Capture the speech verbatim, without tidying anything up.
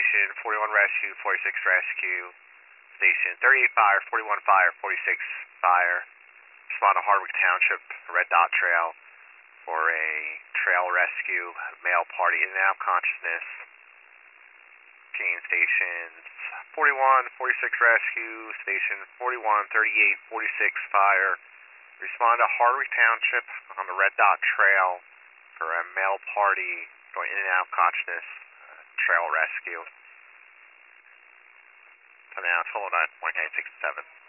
Station forty-one Rescue, forty-six Rescue, Station thirty-eight Fire, forty-one Fire, forty-six Fire. Respond to Hardwick Township, Red Dot Trail for a trail rescue, male party in and out of consciousness. Team stations forty-one, forty-six Rescue, Station forty-one, thirty-eight, forty-six Fire. Respond to Hardwick Township on the Red Dot Trail for a male party going in and out of consciousness, uh, trail rescue. Come now, total nine point eight six seven.